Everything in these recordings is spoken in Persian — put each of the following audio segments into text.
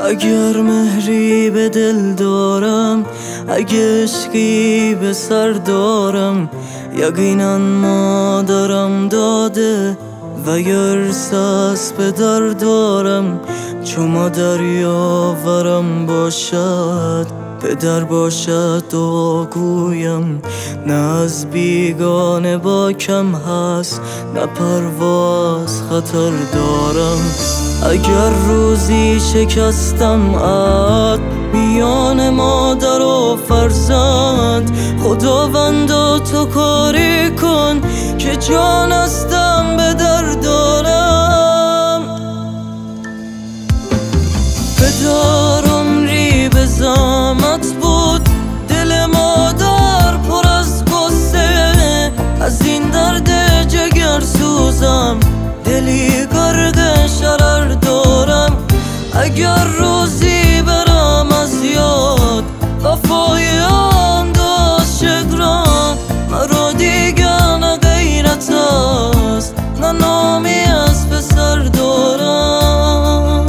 اگر مهری به دل دارم، اگه عشقی به سر دارم، یقینا مادرم داده و یه ارساس به در دارم. چون مادر یاورم باشد، پدر باشد دعاگویم. نه از بیگانه با کم هست، نه پرواز خطر دارم. اگر روزی شکستم عهد میان مادر و فرزند، خداوندا تو کاری کن که جان هستم به در دارم. پدر عمری به زحمت بود، دل مادر پر از غصه. از این درد جگر سوزم، دلی غرق شرر دارم. اگر روزی برم از یاد وفای آن داشت شگران، مرا دیگر نه غیرت است، نه نامی از پسر دارم.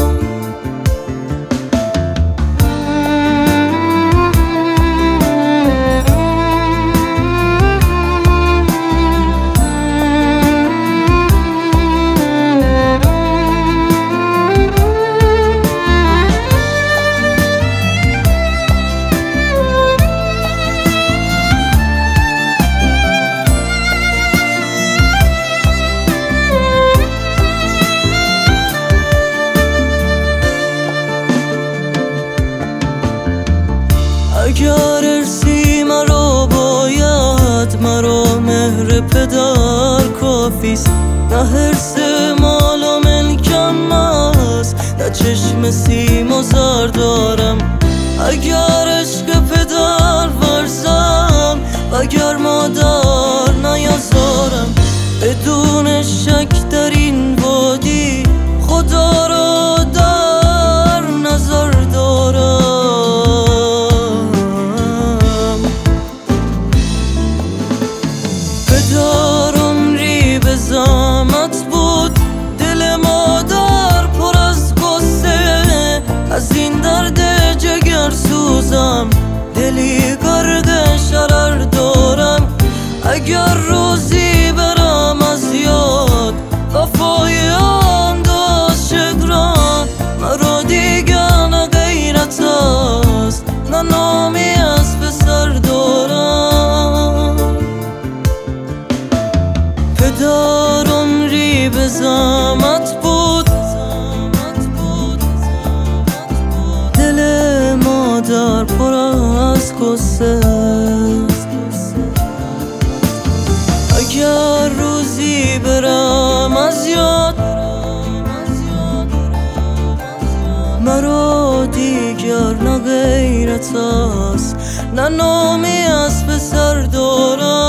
اگر ارسی مرا باید، مرا مهر پدر کافیست. نه حرص مال و ملکم است، نه چشم سیم و زر دارم. اگر عشق پدر ورزم، وگر مادر نیازارم. بدون شک در این وادی خدا را در نظر دارم. پدر عمری به زحمت بود، دل مادر پر از غصه. از این درد جگر سوزم، دلی غرق شرر دارم. اگر روزی برم از یاد وفای آن داشت شگران، مرا دیگر نه غیرت است، نه نامی از پسر دارم. پدر عمری به زحمت بود، دل مادر پر از غصه. اگر روزی برم از یاد، مرا دیگر نه غیرت است، نه نامی از پسر دارم.